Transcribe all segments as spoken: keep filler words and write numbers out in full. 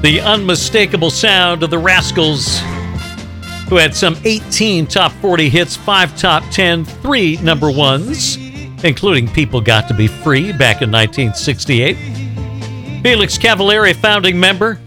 The unmistakable sound of the Rascals, who had some eighteen top forty hits, five top ten, three number ones, including People Got to Be Free back in nineteen sixty-eight. Felix Cavaliere, founding member,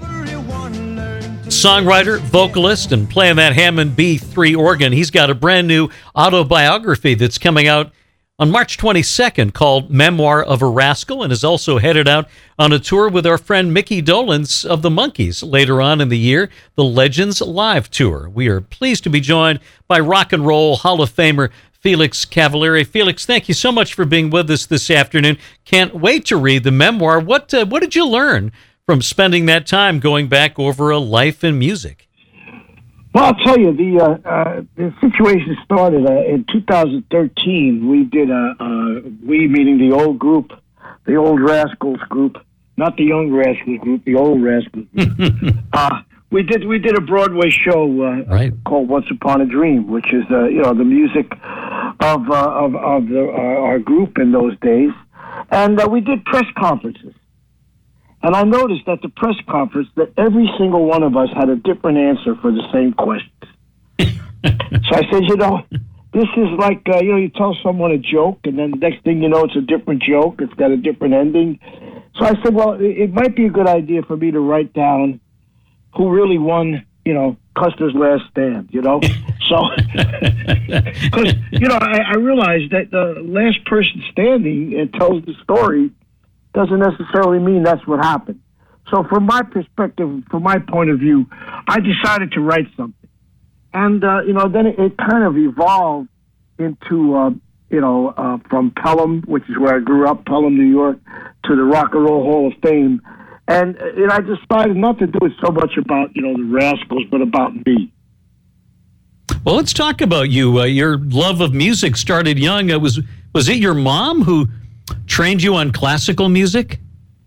songwriter, vocalist, and playing that Hammond B three organ. He's got a brand new autobiography that's coming out on March twenty-second called Memoir of a Rascal, and is also headed out on a tour with our friend Mickey Dolenz of the Monkees later on in the year, the Legends Live Tour. We are pleased to be joined by Rock and Roll Hall of Famer Felix Cavaliere. Felix, thank you so much for being with us this afternoon. Can't wait to read the memoir. What uh, what did you learn from spending that time going back over a life in music? Well, I'll tell you, the uh, uh, the situation started uh, in two thousand thirteen. We did a, uh, we meaning the old group, the old Rascals group, not the young Rascals group, the old Rascals group. uh, we did we did a Broadway show uh, right. called Once Upon a Dream, which is uh, you know the music of uh, of of the, uh, our group in those days, and uh, we did press conferences. And I noticed at the press conference that every single one of us had a different answer for the same question. So I said, you know, this is like, uh, you know, you tell someone a joke, and then the next thing you know, it's a different joke. It's got a different ending. So I said, well, it, it might be a good idea for me to write down who really won, you know, Custer's Last Stand, you know? So, because, you know, I, I realized that the last person standing uh, tells the story doesn't necessarily mean that's what happened. So from my perspective, from my point of view, I decided to write something. And, uh, you know, then it, it kind of evolved into, uh, you know, uh, from Pelham, which is where I grew up, Pelham, New York, to the Rock and Roll Hall of Fame. And, and I decided not to do it so much about, you know, the Rascals, but about me. Well, let's talk about you. Uh, your love of music started young. Uh, was was it your mom who trained you on classical music?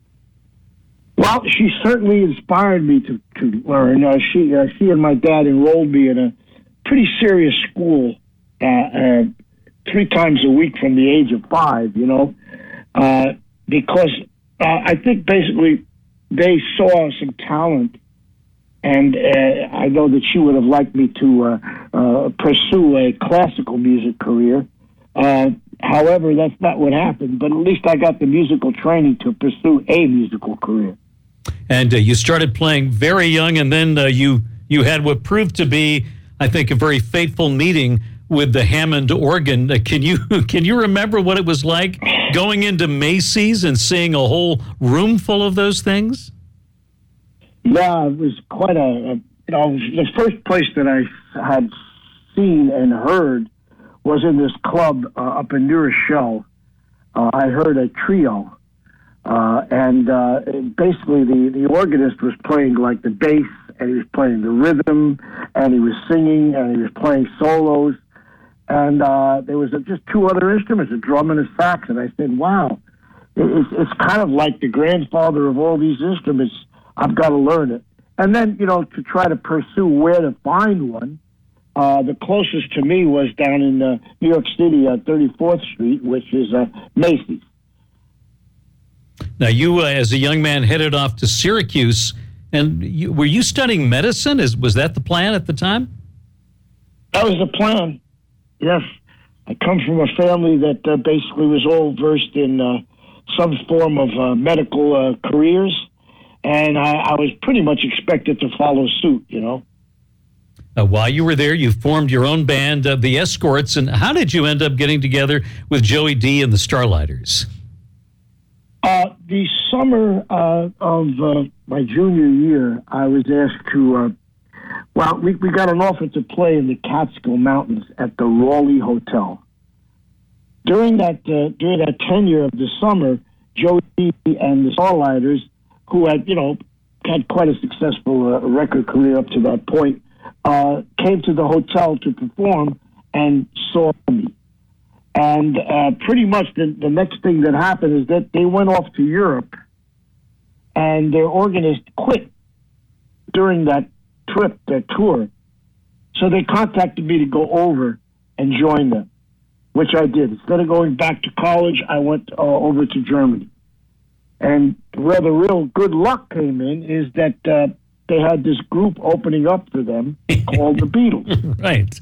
Well, she certainly inspired me to, to learn. Uh, she uh, she and my dad enrolled me in a pretty serious school uh, uh, three times a week from the age of five, you know, uh, because uh, I think basically they saw some talent, and uh, I know that she would have liked me to uh, uh, pursue a classical music career. Uh, However, that's not what happened, but at least I got the musical training to pursue a musical career. And uh, you started playing very young, and then uh, you you had what proved to be, I think, a very fateful meeting with the Hammond organ. Uh, can you can you remember what it was like going into Macy's and seeing a whole room full of those things? Yeah, it was quite a, a you know, the first place that I had seen and heard was in this club uh, up in New Rochelle. Uh, I heard a trio, uh, and uh, basically the, the organist was playing like the bass, and he was playing the rhythm, and he was singing, and he was playing solos, and uh, there was just two other instruments, a drum and a sax, and I said, wow, it's, it's kind of like the grandfather of all these instruments. I've got to learn it. And then, you know, to try to pursue where to find one, Uh, the closest to me was down in uh, New York City, uh, thirty-fourth Street, which is uh, Macy's. Now, you, uh, as a young man, headed off to Syracuse, and you, were you studying medicine? Is Was that the plan at the time? That was the plan, yes. I come from a family that uh, basically was all versed in uh, some form of uh, medical uh, careers, and I, I was pretty much expected to follow suit, you know. Uh, while you were there, you formed your own band, uh, the Escorts, and how did you end up getting together with Joey D and the Starlighters? Uh, the summer uh, of uh, my junior year, I was asked to, uh, well, we, we got an offer to play in the Catskill Mountains at the Raleigh Hotel. During that uh, during that tenure of the summer, Joey D and the Starlighters, who had, you know, had quite a successful uh, record career up to that point, Uh, came to the hotel to perform and saw me. And uh, pretty much the, the next thing that happened is that they went off to Europe, and their organist quit during that trip, that tour. So they contacted me to go over and join them, which I did. Instead of going back to college, I went uh, over to Germany. And where the real good luck came in is that uh, they had this group opening up for them called the Beatles. Right.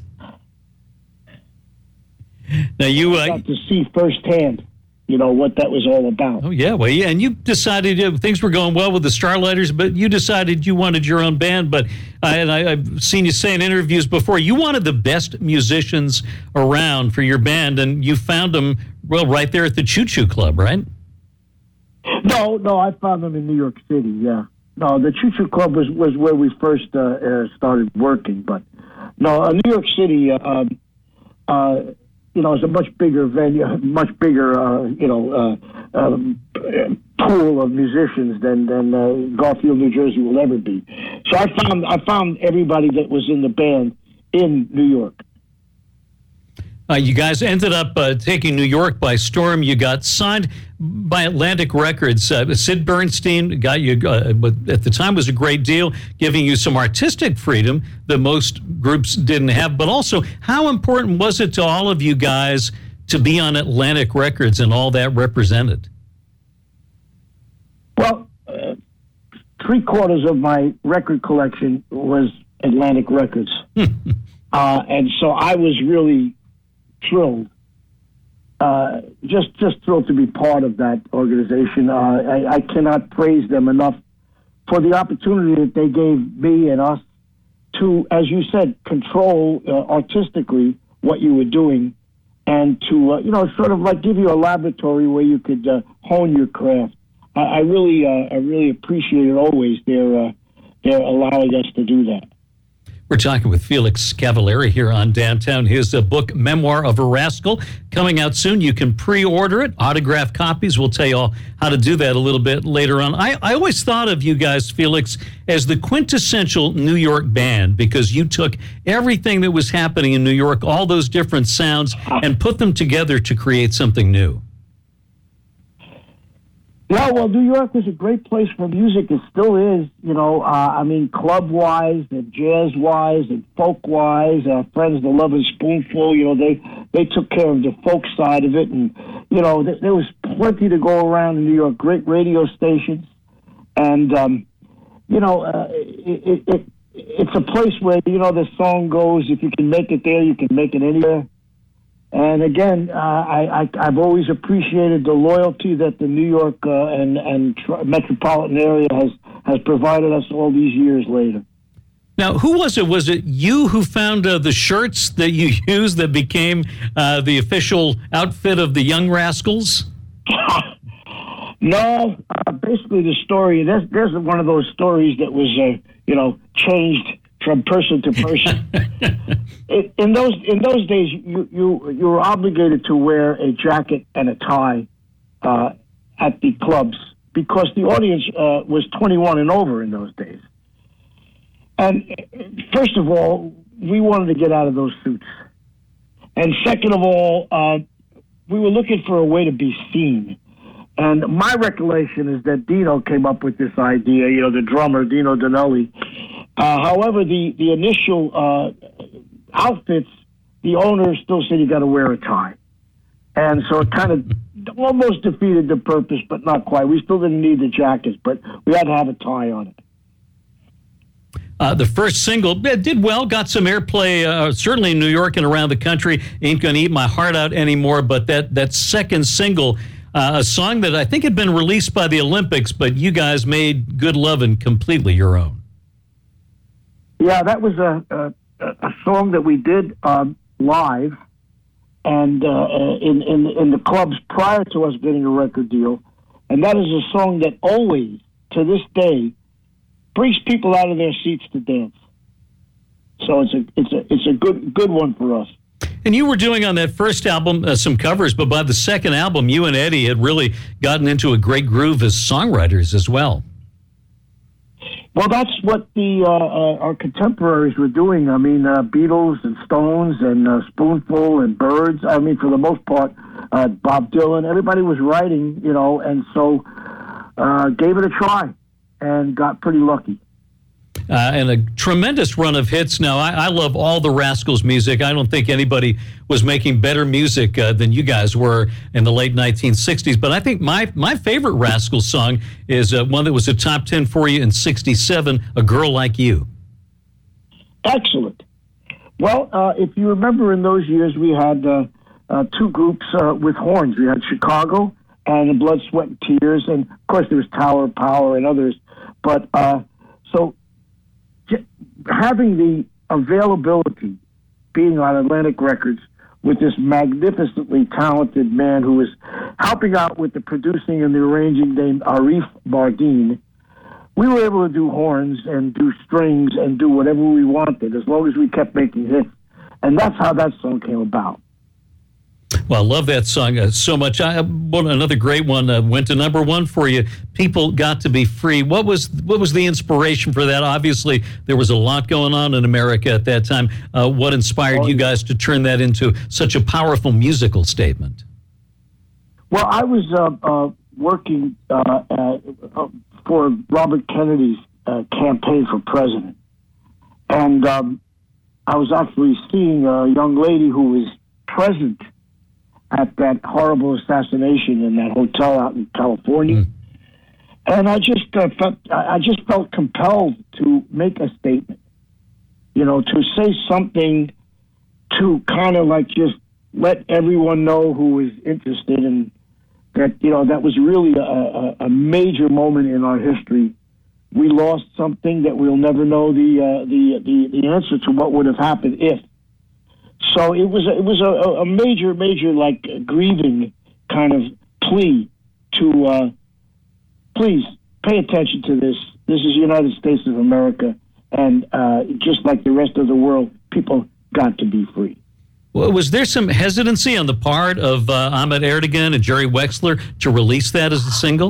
Now you uh, got to see firsthand, you know, what that was all about. Oh yeah, well, yeah, and you decided uh, things were going well with the Starlighters, but you decided you wanted your own band. But I, and I, I've seen you say in interviews before, you wanted the best musicians around for your band, and you found them well right there at the Choo Choo Club, right? No, no, I found them in New York City. Yeah, no, the Choo Choo Club was was where we first uh, uh, started working, but no, uh, New York City. Uh, um, uh, You know, it's a much bigger venue, much bigger, uh, you know, uh, um, pool of musicians than than uh, Garfield, New Jersey will ever be. So I found I found everybody that was in the band in New York. Uh, you guys ended up uh, taking New York by storm. You got signed by Atlantic Records. Uh, Sid Bernstein got you, uh, but at the time was a great deal, giving you some artistic freedom that most groups didn't have. But also, how important was it to all of you guys to be on Atlantic Records and all that represented? Well, uh, three quarters of my record collection was Atlantic Records. uh, and so I was really thrilled, uh, just just thrilled to be part of that organization. Uh, I, I cannot praise them enough for the opportunity that they gave me and us to, as you said, control uh, artistically what you were doing, and to uh, you know, sort of like give you a laboratory where you could uh, hone your craft. I, I really, uh, I really appreciate it always. They're uh, they're allowing us to do that. We're talking with Felix Cavaliere here on Downtown. His uh, book, Memoir of a Rascal, coming out soon. You can pre-order it. Autographed copies. We'll tell you all how to do that a little bit later on. I, I always thought of you guys, Felix, as the quintessential New York band because you took everything that was happening in New York, all those different sounds, and put them together to create something new. Yeah, well, New York was a great place for music. It still is, you know. Uh, I mean, club-wise and jazz-wise and folk-wise. Our friends, the Lovin' Spoonful, you know, they they took care of the folk side of it, and you know, th- there was plenty to go around in New York. Great radio stations, and um, you know, uh, it, it, it it's a place where you know the song goes. If you can make it there, you can make it anywhere. And again, uh, I, I, I've always appreciated the loyalty that the New York uh, and, and tr- metropolitan area has, has provided us all these years later. Now, who was it? Was it you who found uh, the shirts that you used that became uh, the official outfit of the Young Rascals? No, uh, basically the story, there's, there's one of those stories that was, uh, you know, changed from person to person. it, in those in those days, you, you you were obligated to wear a jacket and a tie uh, at the clubs because the audience uh, was twenty-one and over in those days. And first of all, we wanted to get out of those suits. And second of all, uh, we were looking for a way to be seen. And my recollection is that Dino came up with this idea, you know, the drummer, Dino Danelli. Uh, however, the, the initial uh, outfits, the owner still said you got to wear a tie. And so it kind of almost defeated the purpose, but not quite. We still didn't need the jackets, but we had to have a tie on it. Uh, the first single did well, got some airplay, uh, certainly in New York and around the country. Ain't Gonna Eat My Heart Out Anymore, but that, that second single, uh, a song that I think had been released by the Olympics, but you guys made Good Lovin' completely your own. Yeah, that was a a, a song that we did um, live, and uh, in in in the clubs prior to us getting a record deal, and that is a song that always, to this day, brings people out of their seats to dance. So it's a it's a it's a good good one for us. And you were doing on that first album uh, some covers, but by the second album, you and Eddie had really gotten into a great groove as songwriters as well. Well, that's what the uh, uh, our contemporaries were doing. I mean, uh, Beatles and Stones and uh, Spoonful and Byrds. I mean, for the most part, uh, Bob Dylan. Everybody was writing, you know, and so uh, gave it a try and got pretty lucky. uh, and a tremendous run of hits. Now, I, I love all the Rascals music. I don't think anybody was making better music uh, than you guys were in the late nineteen sixties. But I think my, my favorite Rascals song is uh, one that was a top ten for you in sixty-seven, A Girl Like You. Excellent. Well, uh, if you remember in those years, we had uh, uh, two groups uh, with horns. We had Chicago and the Blood, Sweat, and Tears, and of course there was Tower Power and others. But uh, so j- having the availability, being on Atlantic Records with this magnificently talented man who was helping out with the producing and the arranging named Arif Bardeen, we were able to do horns and do strings and do whatever we wanted as long as we kept making hits. And that's how that song came about. Well, I love that song uh, so much. I, one, another great one uh, went to number one for you. People Got to Be Free. What was what was the inspiration for that? Obviously, there was a lot going on in America at that time. Uh, what inspired oh, you guys to turn that into such a powerful musical statement? Well, I was uh, uh, working uh, uh, for Robert Kennedy's uh, campaign for president. And um, I was actually seeing a young lady who was present at that horrible assassination in that hotel out in California. Mm. And I just uh, felt, I just felt compelled to make a statement, you know, to say something to kind of like just let everyone know who was interested in that, you know, that was really a, a, a major moment in our history. We lost something that we'll never know the, uh, the, the, the answer to what would have happened if. So it was a, it was a, a major, major like grieving kind of plea to uh, please pay attention to this. This is the United States of America, and uh, just like the rest of the world, people got to be free. Well, was there some hesitancy on the part of uh, Ahmet Ertegun and Jerry Wexler to release that as a single?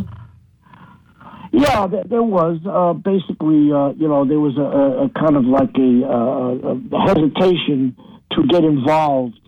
Yeah, there was. Uh, basically, uh, you know, there was a, a kind of like a, a, a hesitation to get involved.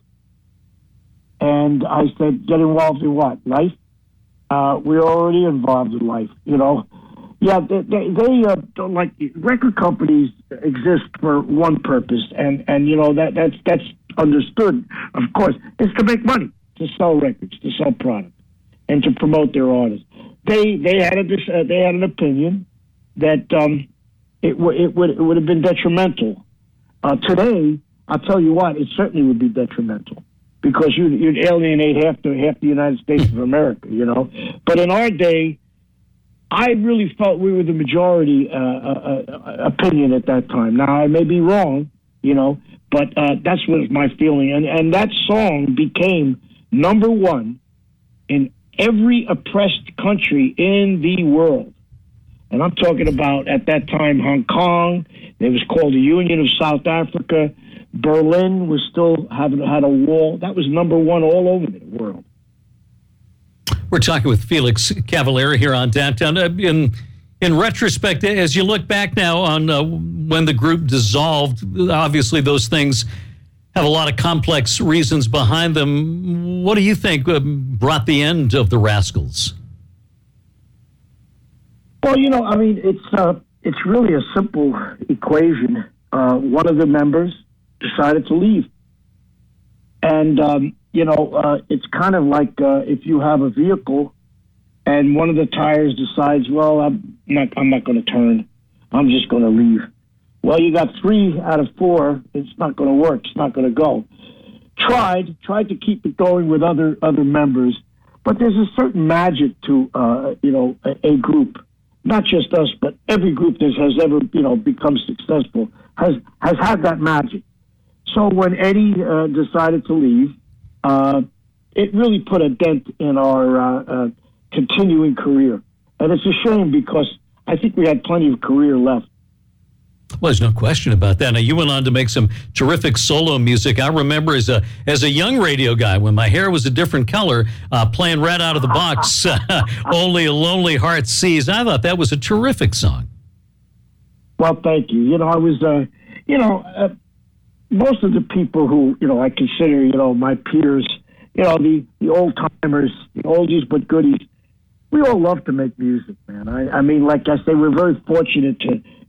And I said, get involved in what? Life? Uh, we're already involved in life, you know. Yeah, they, they, they uh, don't like, record companies exist for one purpose, and, and you know, that that's that's understood, of course. It's to make money, to sell records, to sell product, and to promote their artists. They they had a uh, they had an opinion that um, it w- it would it would have been detrimental. Uh, today, I'll tell you what, it certainly would be detrimental because you'd, you'd alienate half the half the United States of America, you know. But in our day, I really felt we were the majority uh, uh, uh, opinion at that time. Now, I may be wrong, you know, but uh, that's what my feeling. And, and that song became number one in every oppressed country in the world. And I'm talking about, at that time, Hong Kong. It was called the Union of South Africa. Berlin was still having had a wall. That was number one all over the world. We're talking with Felix Cavaliere here on Downtown. In in retrospect, as you look back now on uh, when the group dissolved, obviously those things have a lot of complex reasons behind them. What do you think uh, brought the end of the Rascals? Well, you know, I mean, it's uh, it's really a simple equation. Uh, one of the members decided to leave, and um, you know, uh, it's kind of like uh, if you have a vehicle and one of the tires decides, well, I'm not, I'm not going to turn. I'm just going to leave. Well, you got three out of four. It's not going to work. It's not going to go. Tried, tried to keep it going with other other members, but there's a certain magic to, uh, you know, a, a group. Not just us, but every group that has ever, you know, become successful has has had that magic. So when Eddie uh, decided to leave, uh, it really put a dent in our uh, uh, continuing career. And it's a shame because I think we had plenty of career left. Well, there's no question about that. Now, you went on to make some terrific solo music. I remember as a as a young radio guy, when my hair was a different color, uh, playing right out of the box, Only a Lonely Heart Sees. I thought that was a terrific song. Well, thank you. You know, I was, uh, you know, uh, most of the people who, you know, I consider, you know, my peers, you know, the, the old-timers, the oldies but goodies, we all love to make music, man. I, I mean, like I say, we're very fortunate to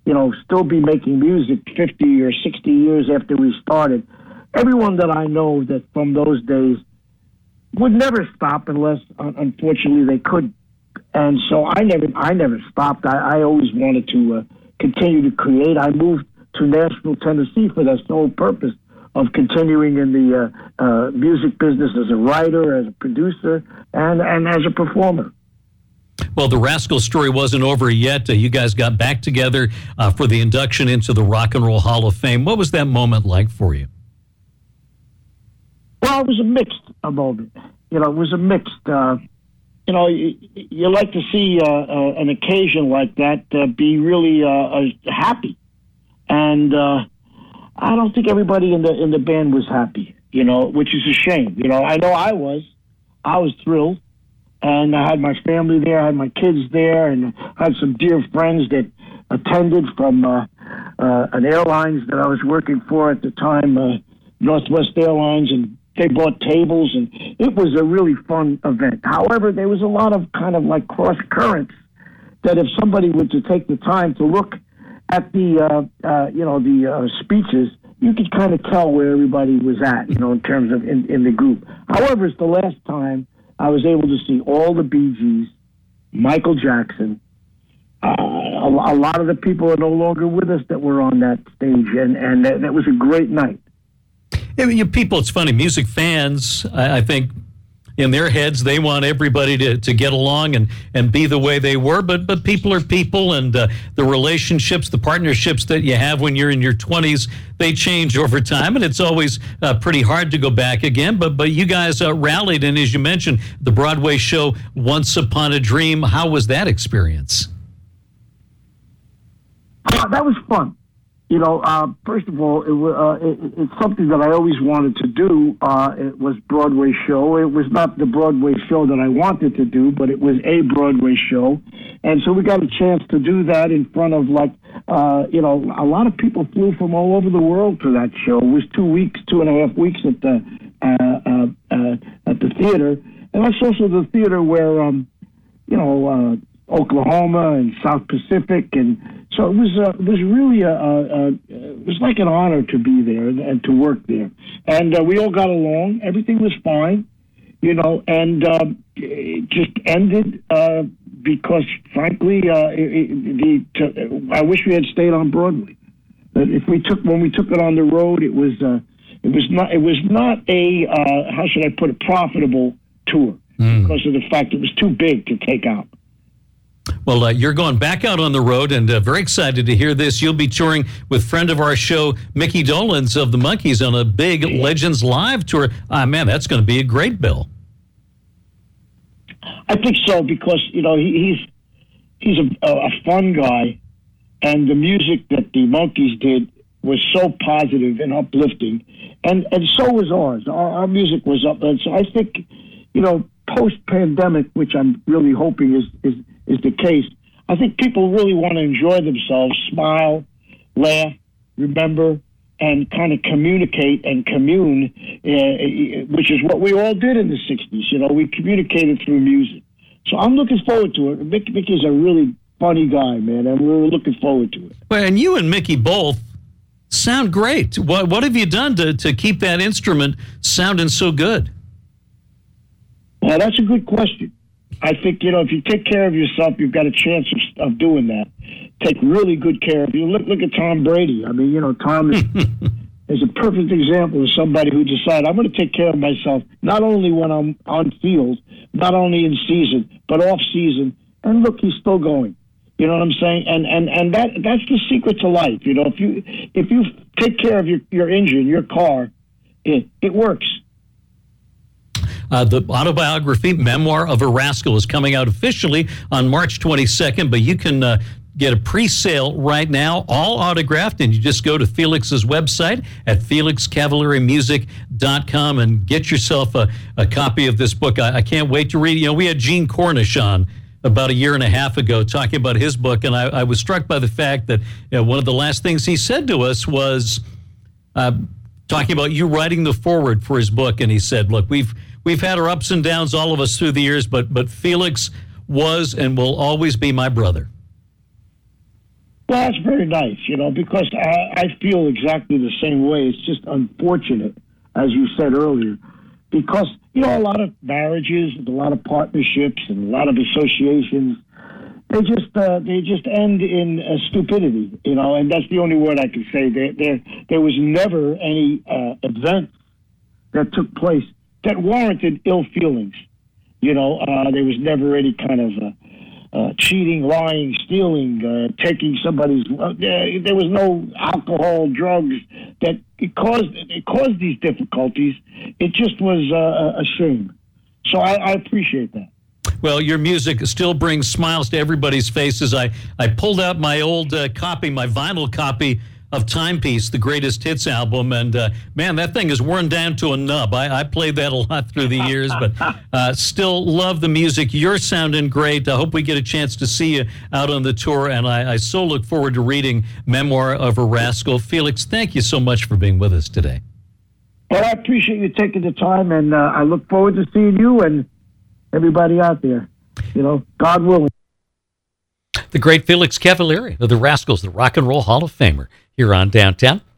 you know, still be making music fifty or sixty years after we started. Everyone that I know that from those days would never stop unless, unfortunately, they could. And so I never, I never stopped. I, I always wanted to uh, continue to create. I moved to Nashville, Tennessee, for that sole purpose of continuing in the uh, uh, music business as a writer, as a producer, and and as a performer. Well, the Rascal story wasn't over yet. Uh, you guys got back together uh, for the induction into the Rock and Roll Hall of Fame. What was that moment like for you? Well, it was a mixed a moment. You know, it was a mixed. Uh, you know, you, you like to see uh, uh, an occasion like that uh, be really uh, uh, happy, and uh, I don't think everybody in the in the band was happy. You know, which is a shame. You know, I know I was. I was thrilled, and I had my family there, I had my kids there, and I had some dear friends that attended from uh, uh, an airlines that I was working for at the time, uh, Northwest Airlines, and they bought tables, and it was a really fun event. However, there was a lot of kind of like cross currents that if somebody were to take the time to look at the, uh, uh, you know, the uh, speeches, you could kind of tell where everybody was at, you know, in terms of in, in the group. However, it's the last time I was able to see all the Bee Gees, Michael Jackson. Uh, a, a lot of the people are no longer with us that were on that stage, and, and that, that was a great night. I mean, you people, it's funny, music fans, I, I think in their heads, they want everybody to, to get along and, and be the way they were, but but people are people, and uh, the relationships, the partnerships that you have when you're in your twenties, they change over time, and it's always uh, pretty hard to go back again, but but you guys uh, rallied, and as you mentioned, the Broadway show, Once Upon a Dream, how was that experience? Uh, that was fun. You know, uh, first of all, it, uh, it, it's something that I always wanted to do. Uh, it was Broadway show. It was not the Broadway show that I wanted to do, but it was a Broadway show. And so we got a chance to do that in front of, like, uh, you know, a lot of people flew from all over the world to that show. It was two weeks, two and a half weeks at the uh, uh, uh, at the theater. And that's also the theater where, um, you know, uh, Oklahoma and South Pacific, and so it was uh, it was really a, a, a it was like an honor to be there and, and to work there, and uh, we all got along. Everything was fine, you know, and uh, it just ended uh, because, frankly, uh, it, it, the I wish we had stayed on Broadway. But if we took when we took it on the road, it was uh, it was not it was not a uh, how should I put it, profitable tour mm. because of the fact it was too big to take out. Well, uh, you're going back out on the road, and uh, very excited to hear this. You'll be touring with friend of our show, Mickey Dolenz of the Monkees, on a big yeah. Legends Live tour. Ah, man, that's going to be a great bill. I think so, because, you know, he, he's he's a, a fun guy, and the music that the Monkees did was so positive and uplifting, and, and so was ours. Our, our music was up, and so I think, you know, post-pandemic, which I'm really hoping is is is the case, I think people really want to enjoy themselves, smile, laugh, remember, and kind of communicate and commune, uh, which is what we all did in the sixties. You know, we communicated through music. So I'm looking forward to it. Mickey, Mickey's a really funny guy, man, and we're looking forward to it. Well, and you and Mickey both sound great. What what have you done to, to keep that instrument sounding so good? Well, that's a good question. I think, you know, if you take care of yourself, you've got a chance of, of doing that. Take really good care of you. Look, look at Tom Brady. I mean, you know, Tom is, is a perfect example of somebody who decided, I'm going to take care of myself, not only when I'm on field, not only in season, but off season. And look, he's still going. You know what I'm saying? And and and that that's the secret to life. You know, if you if you take care of your, your engine, your car, it it works. Uh, the autobiography, Memoir of a Rascal, is coming out officially on March twenty-second, but you can uh, get a pre-sale right now, all autographed, and you just go to Felix's website at felix cavalieri music dot com and get yourself a, a copy of this book. I, I can't wait to read it. You know, we had Gene Cornish on about a year and a half ago talking about his book, and I, I was struck by the fact that, you know, one of the last things he said to us was uh, talking about you writing the foreword for his book, and he said, look, we've We've had our ups and downs, all of us, through the years, but but Felix was and will always be my brother. Well, that's very nice, you know, because I, I feel exactly the same way. It's just unfortunate, as you said earlier, because, you know, a lot of marriages, a lot of partnerships, and a lot of associations, they just uh, they just end in uh, stupidity, you know, and that's the only word I can say. There there, there was never any uh, event that took place that warranted ill feelings. You know, uh, there was never any kind of uh, uh, cheating, lying, stealing, uh, taking somebody's. Uh, there was no alcohol, drugs that it caused. It caused these difficulties. It just was uh, a shame. So I, I appreciate that. Well, your music still brings smiles to everybody's faces. I, I pulled out my old uh, copy, my vinyl copy of Timepiece, the greatest hits album, and uh, man, that thing is worn down to a nub. I, I played that a lot through the years, but uh, still love the music. You're sounding great. I hope we get a chance to see you out on the tour, and I, I so look forward to reading Memoir of a Rascal. Felix, thank you so much for being with us today. Well, I appreciate you taking the time, and uh, I look forward to seeing you and everybody out there, you know, God willing. The great Felix Cavaliere of the Rascals, the Rock and Roll Hall of Famer, here on Downtown.